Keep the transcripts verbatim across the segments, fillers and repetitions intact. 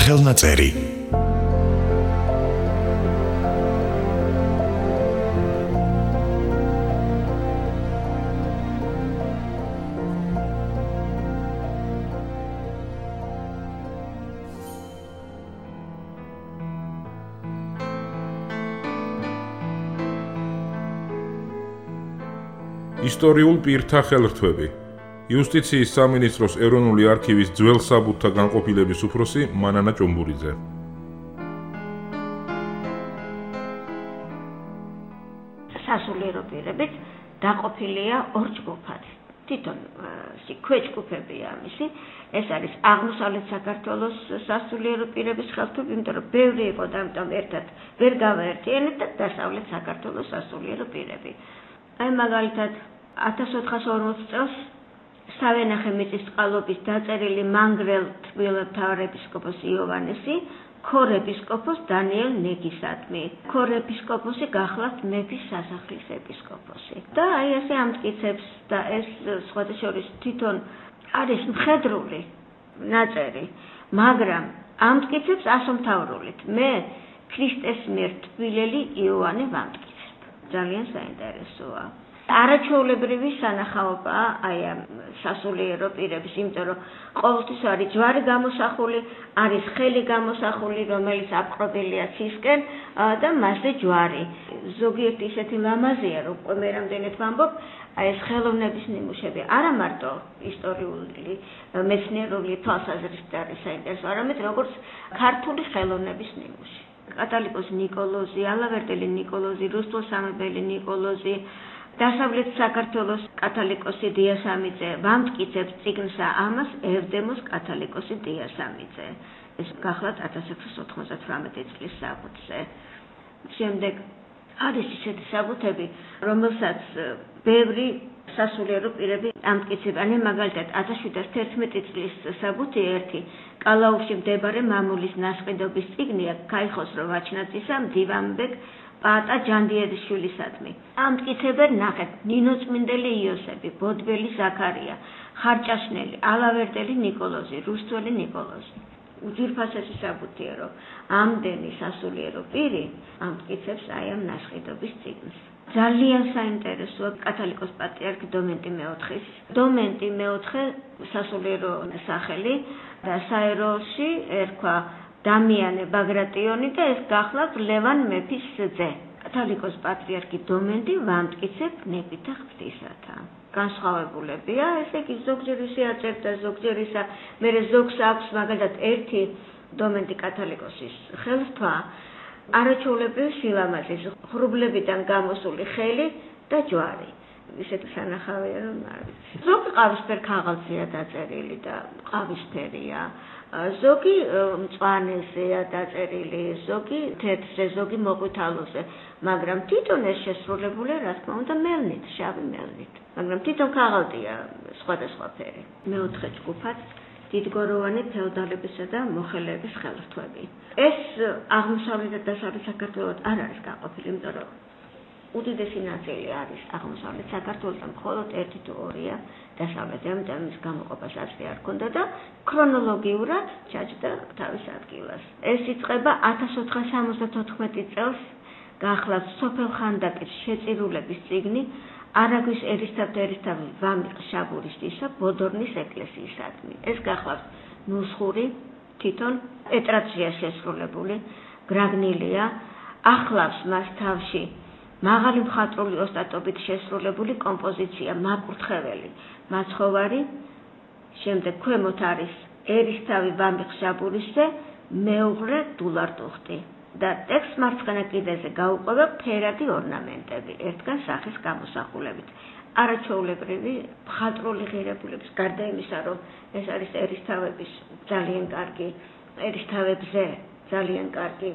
სახელნაწერი. ისტორიულ პირთა ხელრთვები. იუსტიციის სამინისტროს ეროვნული არქივის ძველ საბუთთა განყოფილების უფროსი მანანა ჭუმბურიძე. სასულიერო პირებით დაყოფილია ორ ჯგუფად. თვითონ ქვეჯგუფებია ამისი. ეს არის აღმოსავლეთ საქართველოს სასულიერო პირების ხელრთვები, იმიტომ რომ ბევრი იყო და ამიტომ ერთად ვერ გავაერთიანეთ და დასავლეთ საქართველოს სასულიერო პირები. აი მაგალითად ათას ოთხას ორმოც წელს სავენახე მიწისწყალობის დაწერილი მანგრელ თბილელთავარეპისკოპოს იოვანესი ქორ ეპისკოპოს დანიელ ნეგისადმი. ქორ ეპისკოპოსი გახლავთ მეფის სასახლის ეპისკოპოსი. და აი ესე ამტკიცებს და ეს სხვათა შორის თვითონ არის მხედრული ნაწერი, მაგრამ ამტკიცებს ასომთავრულით. მე ქრისტეს მიერ თბილელი იოანე ვამტკიცებ. ძალიან საინტერესოა. არაჩვეულებრივი სანახაობაა აი ამ სასულიერო პირების, იმიტომ რომ ყოველთვის არის ჯვარი გამოსახული, არის ხელი გამოსახული, რომელიც აპყრობილია ცისკენ და მასზე ჯვარი. ზოგიერთი ისეთი ლამაზია, რომ მე რამდენად ვამბობ, აი ეს ხელოვნების ნიმუშები არა მარტო ისტორიული, მეცნიერული თვალსაზრისით არის საინტერესო, არამედ როგორც ქართული ხელოვნების ნიმუში. კათალიკოსი ნიკოლოზი, ალავერტელი ნიკოლოზი, რუსთველ-სამებელი ნიკოლოზი, დასავლეთ საქართველოს კათალიკოსი დიასამიძე ვამტკიცებს წიგნსა ამას ევდემოს კათალიკოსი დიასამიძე. ეს გახლავთ ათას ექვსას ოთხმოცდაათი წლის საბუთზე. შემდეგ არის ისეთი საბუთები, რომელსაც ბევრი სასულიერო პირები ამტკიცებენ. მაგალითად ათას შვიდას თერთმეტი წლის საბუთი ერთი კალაურში მდებარე მამულის ნასყიდობის წიგნია ქაიხოსრო ვაჩნაძისა მდივანბეგ პაატა ჯანდიედიშვილისადმი. ამტკიცებენ ნახეთ ნინო წმინდელი იოსები, ბოდბელი ზაქარია, ხარჭაშნელი, ალავერტელი ნიკოლოზი, რუსთველი ნიკოლოზი. უძვირფასესი საბუთია, რომ ამდენი სასულიერო პირი ამტკიცებს აი ამ ნასყიდობის წიგნს. ძალიან საინტერესოა კათალიკოს პატრიარქი დომენტი მეოთხის. დომენტი მეოთხე სასულიერო სახელი და საეროში ერქვა დამიანე ბაგრატიონი და ეს გახლავთ ლევან მეფის ძე. კათალიკოს პატრიარქი დომენტი ვამტკიცებ ნებითა ღვთისათა. განსხვავებულებია, ესე იგი ზოგჯერ ისე აწერდა, ზოგჯერ ისა, მერე ზოგს აქვს მაგალითად ერთი დომენტი კათალიკოსის ხელრთვა, არაჩვეულებრივი სილამაზის, ღრუბლებიდან გამოსული ხელი და ჯვარი. ისეთი სანახავია, რომ არის. ზოგი ყავისფერ ქაღალდზეა დაწერილი და ყავისფერია. ზოგი მწვანეზეა დაწერილი, ზოგი თეთრზე, ზოგი მოყვითალოზე, მაგრამ თვითონ ეს შესრულებულია, რა თქმა უნდა, მელნით, შავი მელნით. მაგრამ თვითონ ქაღალდია სხვადასხვა ფერი. მეოთხე ჯგუფად დიდგოროვანი ფეოდალებისა და მოხელეების ხელრთვები. ეს აღმოსავლეთ და დასავლეთ საქართველოს არ არის გაყოფილი, იმიტომ რომ უდიდესი ნაწილი არის აღმოსავლეთ საქართველოს და მხოლოდ ერთი თუ ორია დასავლეთი, ამიტომ ის გამოყოფას აზრი არ ქონდა და ქრონოლოგიურად ჩაჯდა თავის ადგილას. ეს იწყება ათას ოთხას სამოცდათოთხმეტი წელს გახლავთ სოფელ ხანდაკის შეწირულების წიგნი არაგვის ერისთავ და ერისთავ ვამიყ შაბურიშტისა ბოდორნის ეკლესიისადმი. ეს გახლავთ ნუსხური, თვითონ პეტრაცია შესრულებული, გრაგნილია, ახლავს მას თავში მაღალი მხატვრული ოსტატობით შესრულებული კომპოზიცია მაკურთხეველი, მაცხოვარი, შემდეგ ქვემოთ არის ერისთავი ვამიყ შაბურიშზე მეუღლე დულარტუხტი. და ტექსტ მარცხენა კიდეზე გაუყვება ფერადი ორნამენტები, ერთგან სახის გამოსახულებით. არაჩვეულებრივი მხატვრული ღირებულების, გარდა იმისა, რომ ეს არის ერისთავების ძალიან კარგი, ერისთავებზე ძალიან კარგი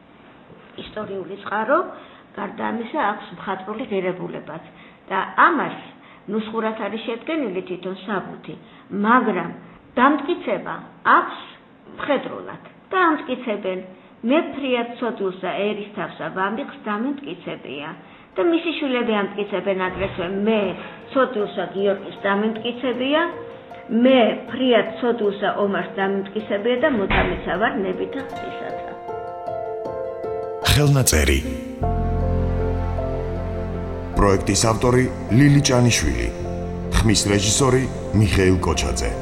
ისტორიული წყარო, გარდა ამისა აქვს მხატვრული ღირებულებაც და ამას ნუსხურად არის შედგენილი თვითონ საბუთი, მაგრამ დამტკიცება აქვს მხედრულად და ამტკიცებენ მეფრიად ცოდულსა ერისთავსა ვამიყს დამემტკიცებია და მისი შვილები ამტკიცებენ აგრეთვე მე ცოდულსა გიორგის დამემტკიცებია მე ფრიად ცოდულსა ომარს დამიმტკისებია და მოთამიცა ვარ ნებითა ღვთისათა. ხელნაწერი პროექტის ავტორი ლილი ჭანიშვილი, ხმის რეჟისორი მიხეილ კოჩაძე.